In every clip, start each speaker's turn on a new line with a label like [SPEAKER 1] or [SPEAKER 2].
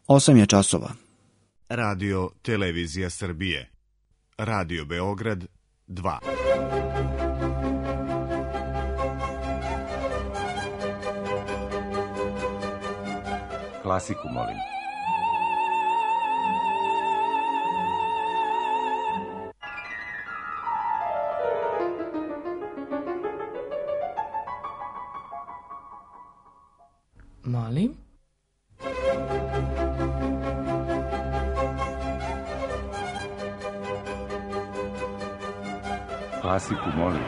[SPEAKER 1] 8 je časova.
[SPEAKER 2] Radio Televizija Srbije. Radio Beograd 2.
[SPEAKER 3] Klasiku, molim.
[SPEAKER 4] Molim?
[SPEAKER 3] Klasiku, molim.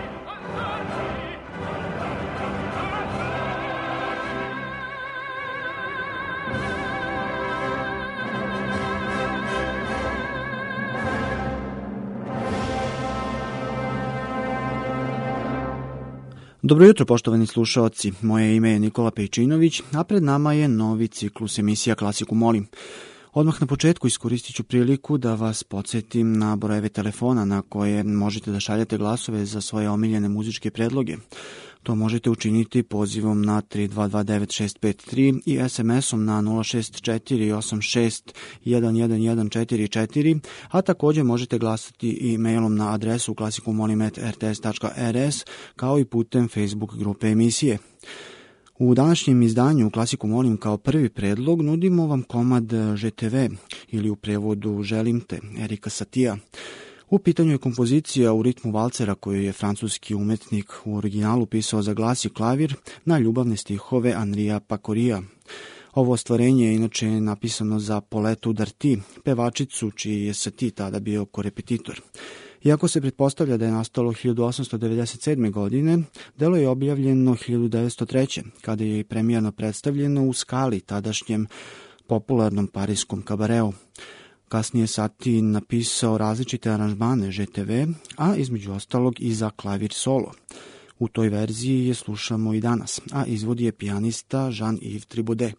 [SPEAKER 1] Dobro jutro, poštovani slušaoci. Moje ime je Nikola Pejčinović, a pred nama je novi ciklus emisija Klasiku molim. Odmah na početku iskoristit ću priliku da vas podsjetim na brojeve telefona na koje možete da šaljete glasove za svoje omiljene muzičke predloge. To možete učiniti pozivom na 3229653 i SMS-om na 06486111144, a također možete glasati i mailom na adresu klasikumolim@rts.rs, kao i putem Facebook grupe emisije. U današnjem izdanju Klasiku molim kao prvi predlog nudimo vam komad ŽTV ili u prevodu Želim te, Erika Satija. U pitanju je kompozicija u ritmu valcera koju je francuski umetnik u originalu pisao za glas i klavir na ljubavne stihove Anrija Pakorija. Ovo ostvarenje je inače napisano za Poletu Darty, pevačicu čiji je Satie tada bio korepetitor. Iako se pretpostavlja da je nastalo 1897. godine, delo je objavljeno 1903. kada je i premijerno predstavljeno u Skali, tadašnjem popularnom parijskom kabareu. Kasnije Satie napisao različite aranžmane ŽTV, a između ostalog i za klavir solo. U toj verziji je slušamo i danas, a izvodi je pijanista Jean-Yves Tribaudet.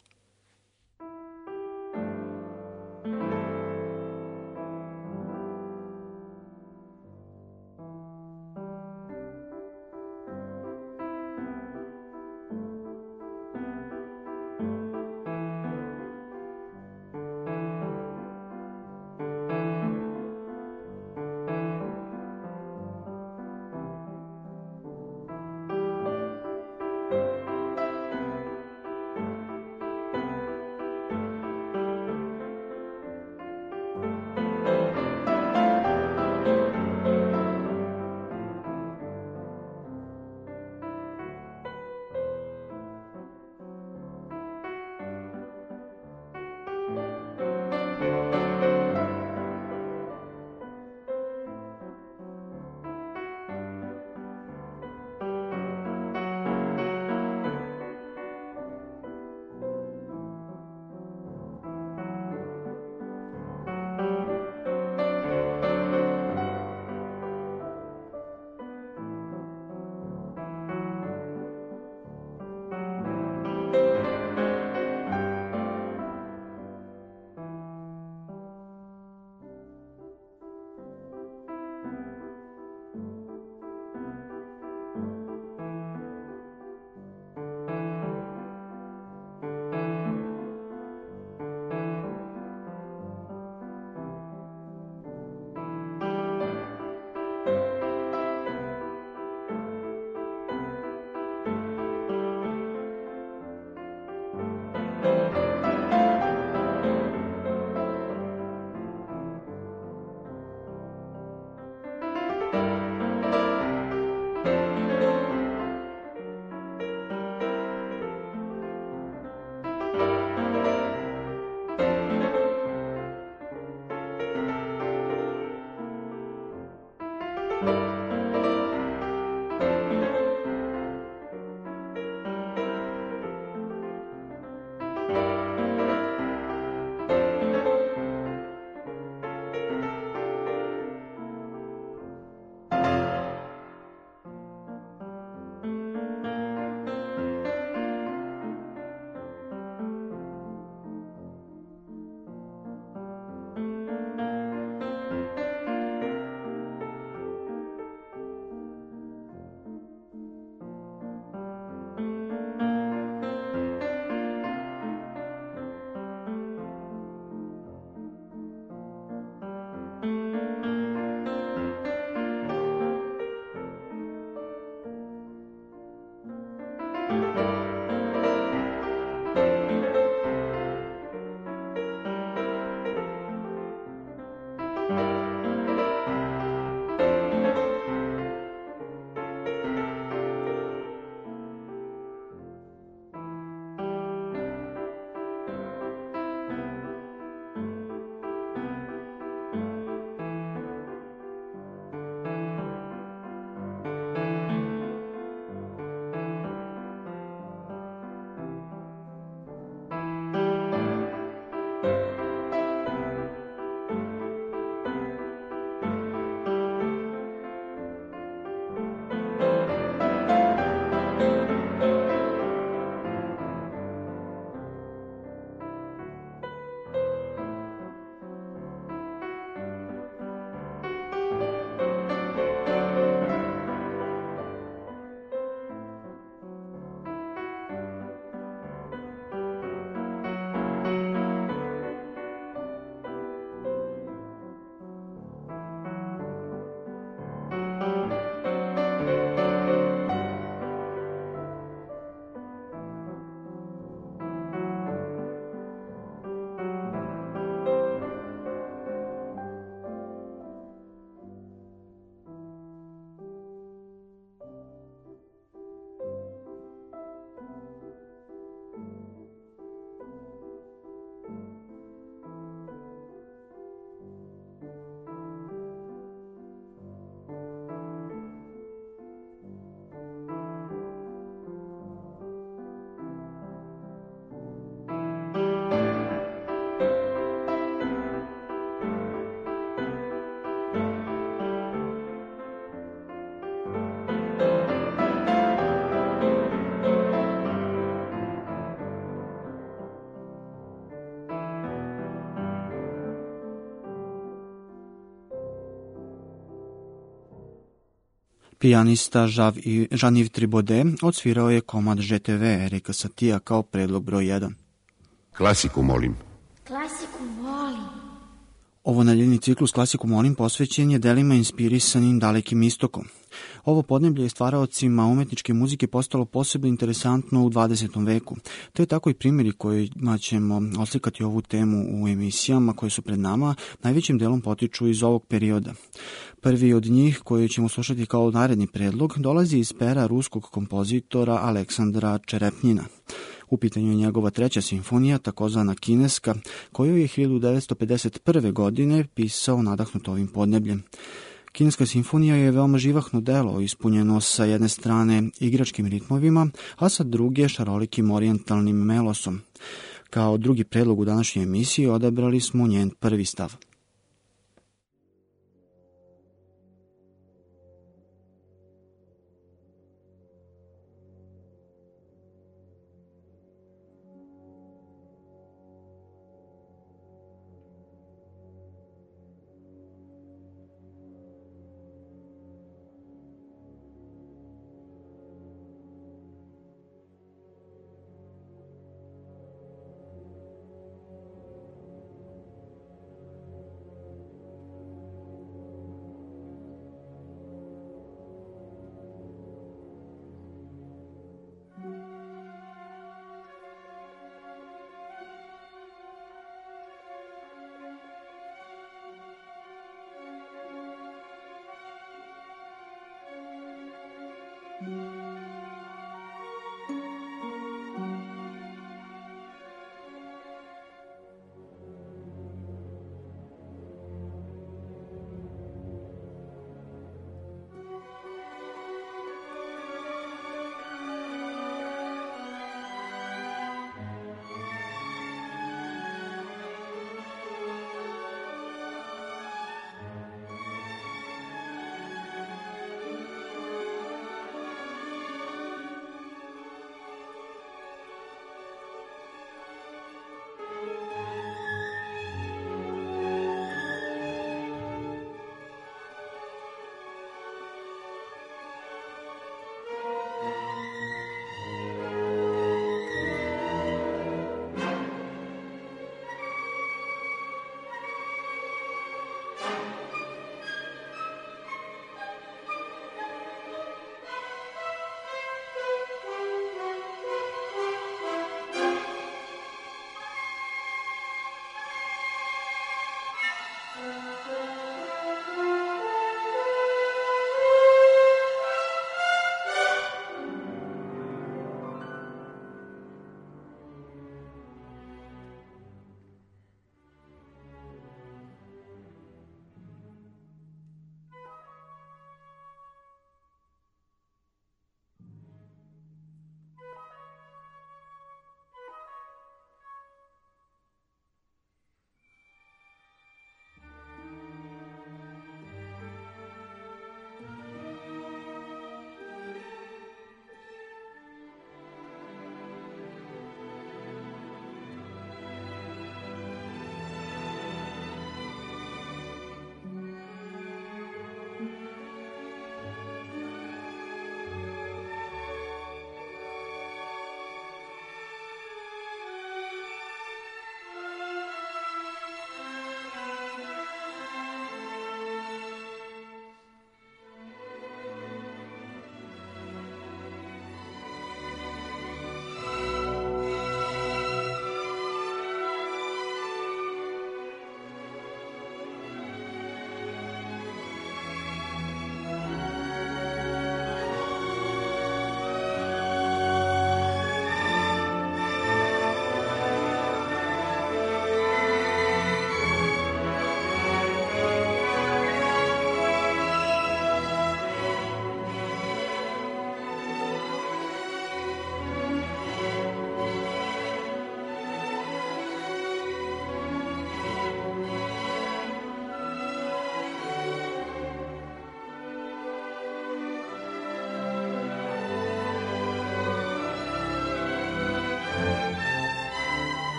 [SPEAKER 1] Pijanista Jean-Yves Tribaudet odsvirao je komad ŽTV Erika Satija kao predlog broj 1.
[SPEAKER 3] Klasiku molim.
[SPEAKER 4] Klasiku molim.
[SPEAKER 1] Ovo nedeljni ciklus Klasiku molim posvećen je delima inspirisanim Dalekim istokom. Ovo podneblje je stvaraocima umetničke muzike postalo posebno interesantno u 20. veku, te tako i primjeri kojima ćemo oslikati ovu temu u emisijama koje su pred nama najvećim delom potiču iz ovog perioda. Prvi od njih, koji ćemo slušati kao naredni predlog, dolazi iz pera ruskog kompozitora Aleksandra Čerepnjina. U pitanju je njegova 3. simfonija, takozvana kineska, koju je 1951. godine pisao nadahnut ovim podnebljem. Kineska simfonija je veoma živahno delo, ispunjeno sa jedne strane igračkim ritmovima, a sa druge šarolikim orijentalnim melosom. Kao drugi predlog u današnjoj emisiji odabrali smo njen prvi stav.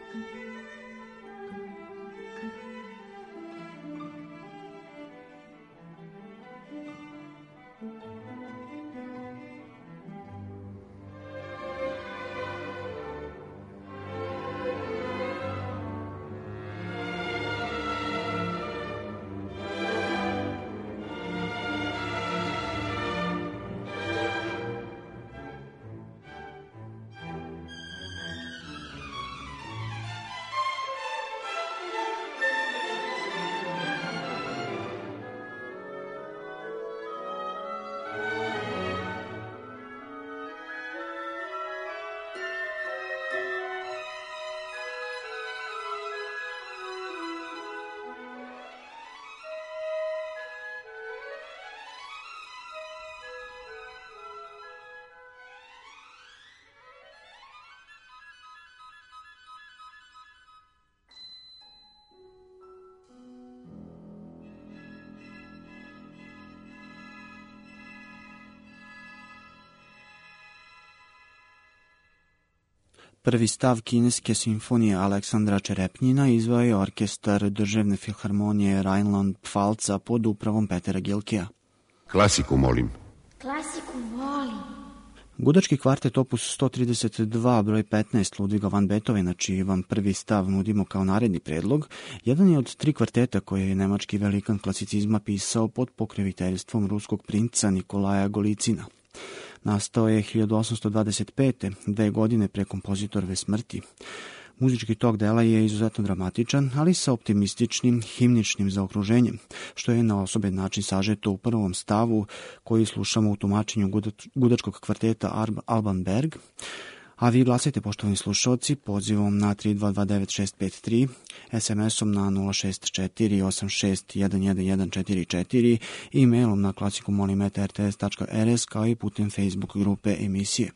[SPEAKER 1] Prvi stav kineske simfonije Aleksandra Čerepnjina izveo je orkestar Državne filharmonije Rajnland-Pfalca pod upravom Petera Gilkija.
[SPEAKER 3] Klasiku molim.
[SPEAKER 4] Klasiku volim.
[SPEAKER 1] Gudački kvartet opus 132 broj 15 Ludviga van Beethovena, čiji vam prvi stav nudimo kao naredni predlog, jedan je od 3 kvarteta koje je nemački velikan klasicizma pisao pod pokroviteljstvom ruskog princa Nikolaja Golicina. Nastao je 1825. 2 godine pre kompozitorove smrti. Muzički tok dela je izuzetno dramatičan, ali sa optimističnim, himničnim zaokruženjem, što je na osoben način sažeto u prvom stavu koji slušamo u tumačenju gudačkog kvarteta Alban Berg. A vi glasajte, poštovani slušalci, pozivom na 3229653, SMS-om na 06486111144 i e-mailom na klasikumolim@rts.rs kao i putem Facebook grupe emisije.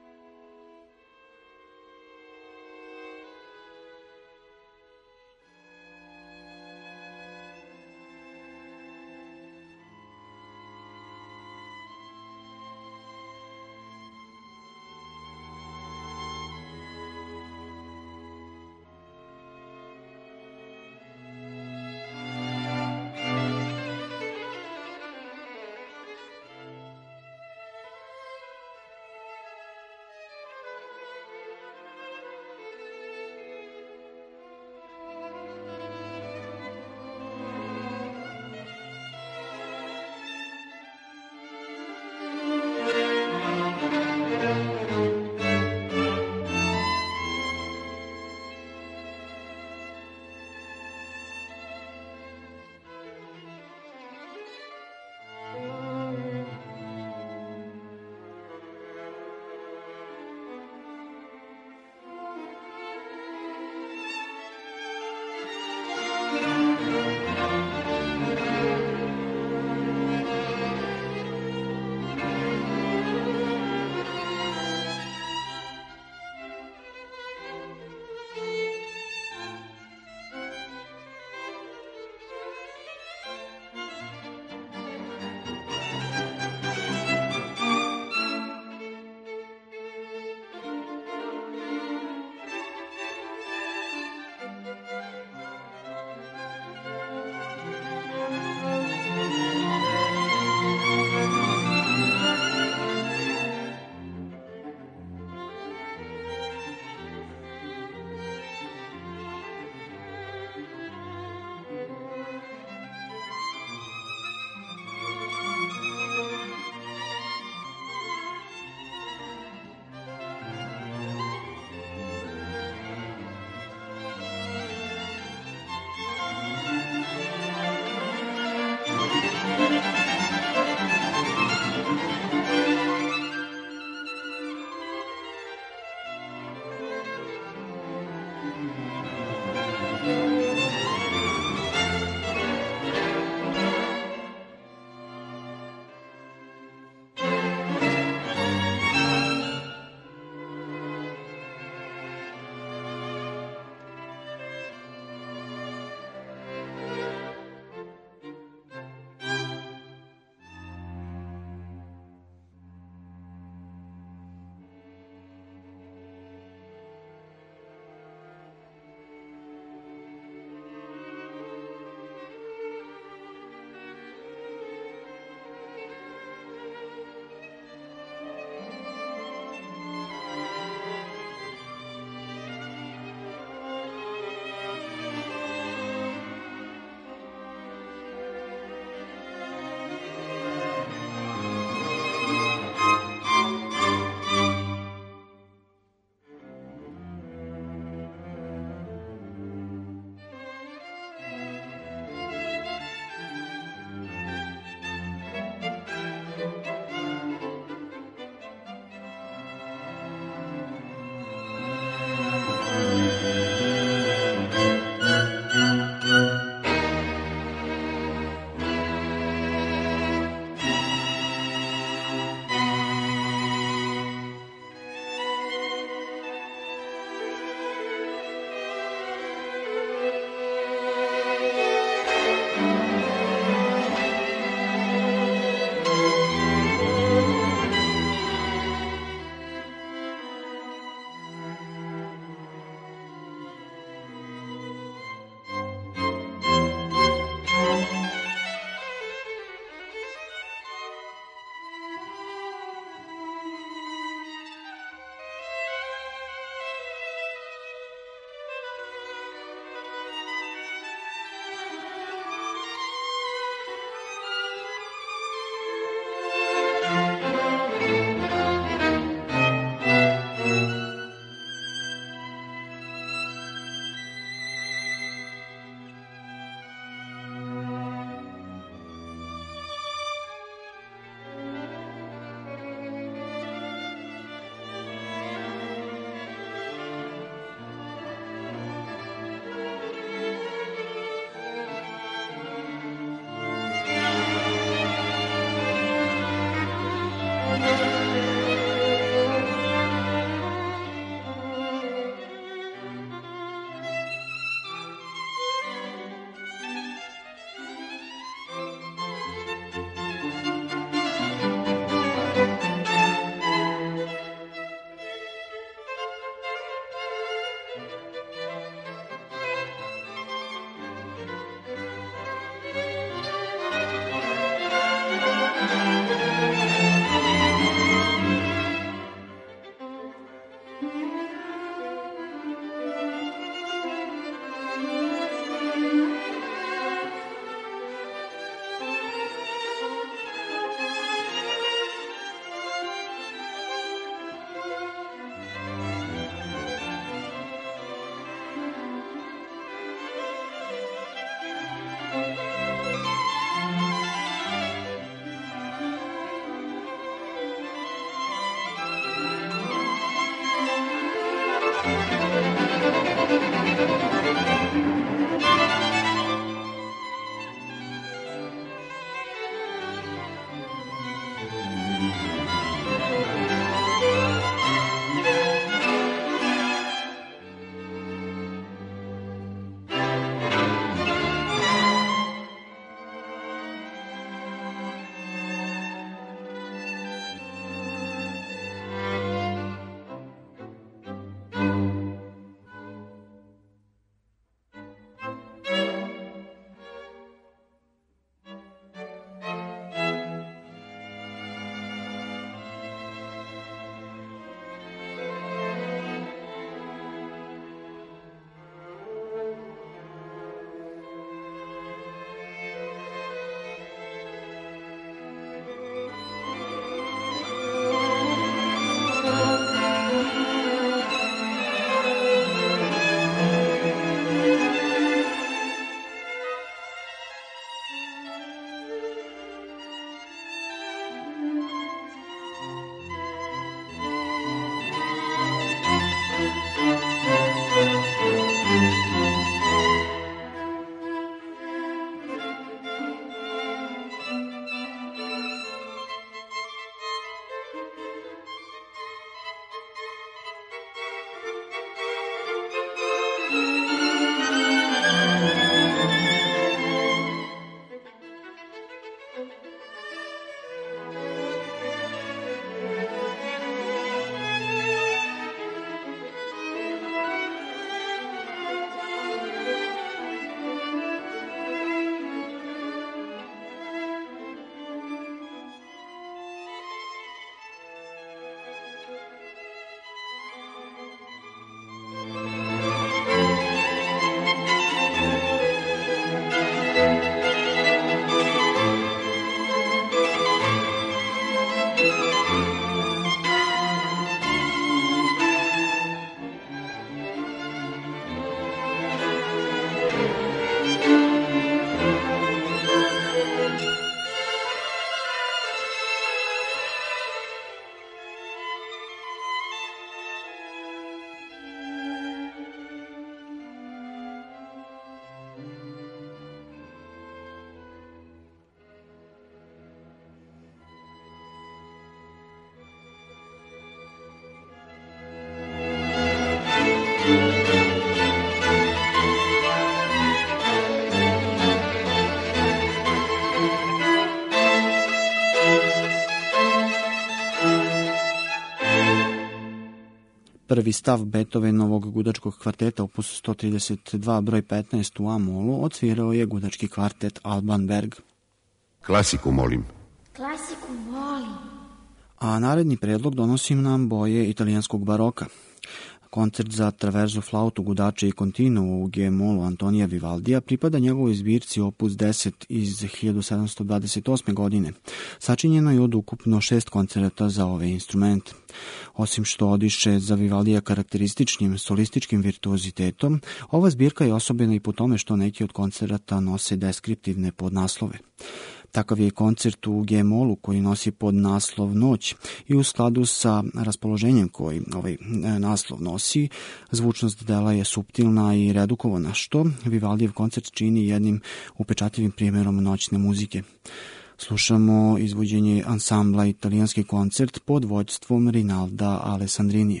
[SPEAKER 1] prvi stav Beethovenovog gudačkog kvarteta opus 132 broj 15 u A-molu odsvirao je gudački kvartet Alban Berg.
[SPEAKER 3] Klasiku molim.
[SPEAKER 4] Klasiku volim.
[SPEAKER 1] A naredni predlog donosim nam boje italijanskog baroka. Koncert za traverzu, flautu, gudače i kontinuo u G-molu Antonija Vivaldija pripada njegovoj zbirci opus 10 iz 1728. godine. Sačinjeno je od ukupno 6 koncerata za ove instrumente. Osim što odiše za Vivaldija karakterističnim solističkim virtuozitetom, ova zbirka je osobena i po tome što neki od koncerata nose deskriptivne podnaslove. Takav je koncert u G-molu koji nosi pod naslov Noć i u skladu sa raspoloženjem koji ovaj naslov nosi, zvučnost dela je suptilna i redukovana, što Vivaldijev koncert čini jednim upečatljivim primjerom noćne muzike. Slušamo izvođenje ansambla Italijanski koncert pod vođstvom Rinalda Alessandrinija.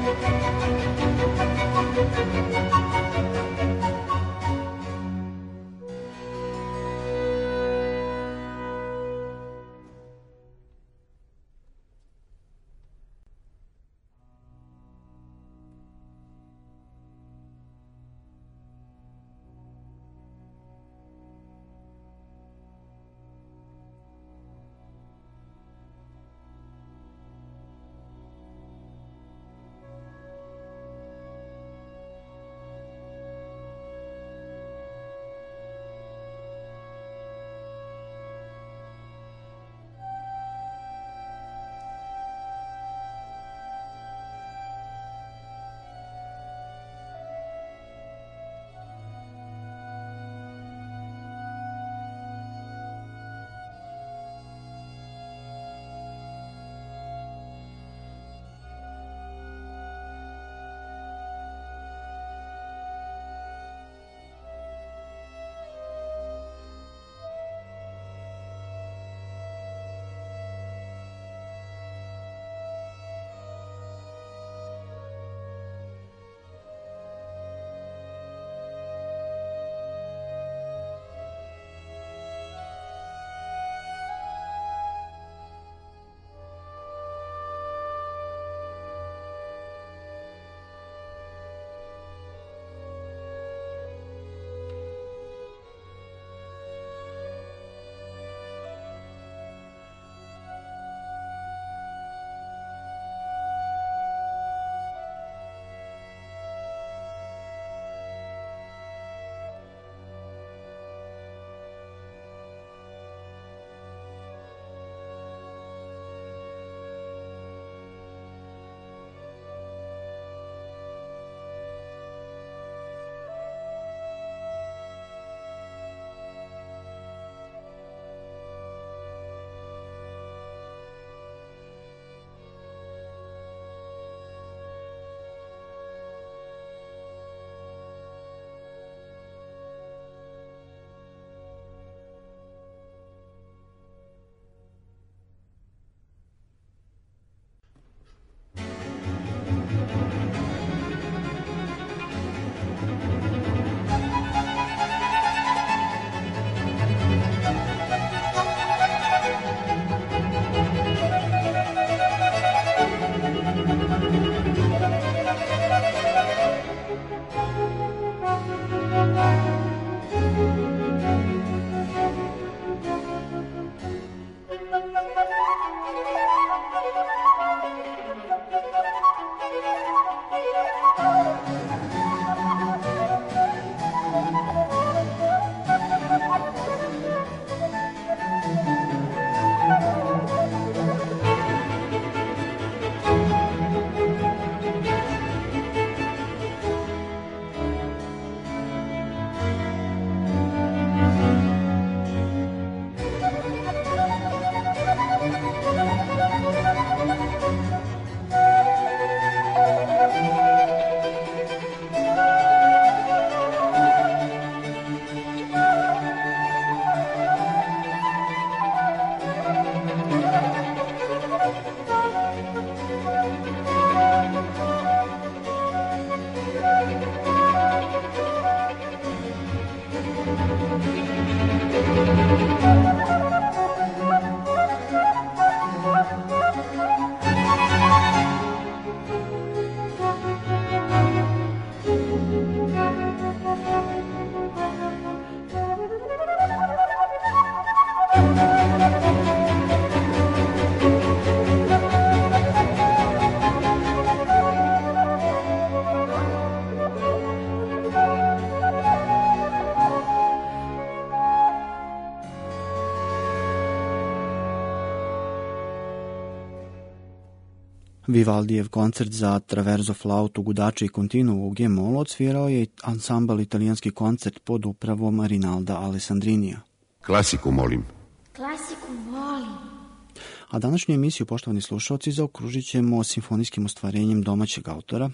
[SPEAKER 1] Vivaldijev koncert za traverzo, flautu, gudače i kontinuo u G-molu odsvirao je ansambl Italijanski koncert pod upravom Rinalda Alessandrinija.
[SPEAKER 3] Klasiku molim.
[SPEAKER 4] Klasiku volim.
[SPEAKER 1] A današnju emisiju, poštovani slušalci, zaokružit ćemo simfonijskim ostvarenjem domaćeg autora.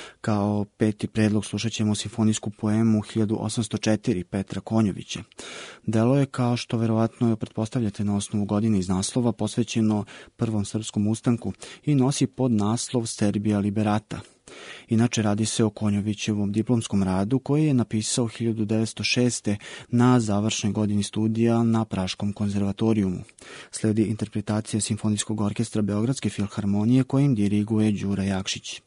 [SPEAKER 1] Kao peti predlog slušat ćemo simfonijsku poemu 1804 Petra Konjovića. Delo je, kao što verovatno pretpostavljate na osnovu godine iz naslova, posvećeno Prvom srpskom ustanku i nosi pod naslov Serbia Liberata. Inače, radi se o Konjovićevom diplomskom radu koji je napisao 1906. na završnoj godini studija na Praškom konzervatorijumu. Sledi interpretacija Simfonijskog orkestra Beogradske filharmonije kojim diriguje Đura Jakšić.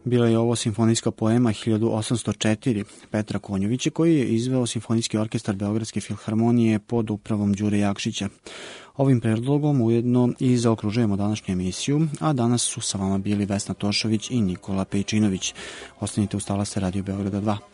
[SPEAKER 1] Bila je ovo simfonijska poema 1804 Petra Konjovića, koji je izveo Simfonijski orkestar Beogradske filharmonije pod upravom Đure Jakšića. Ovim predlogom ujedno i zaokružujemo današnju emisiju, a danas su sa vama bili Vesna Tošović i Nikola Pejčinović. Ostanite uz talase Radio Beograda 2.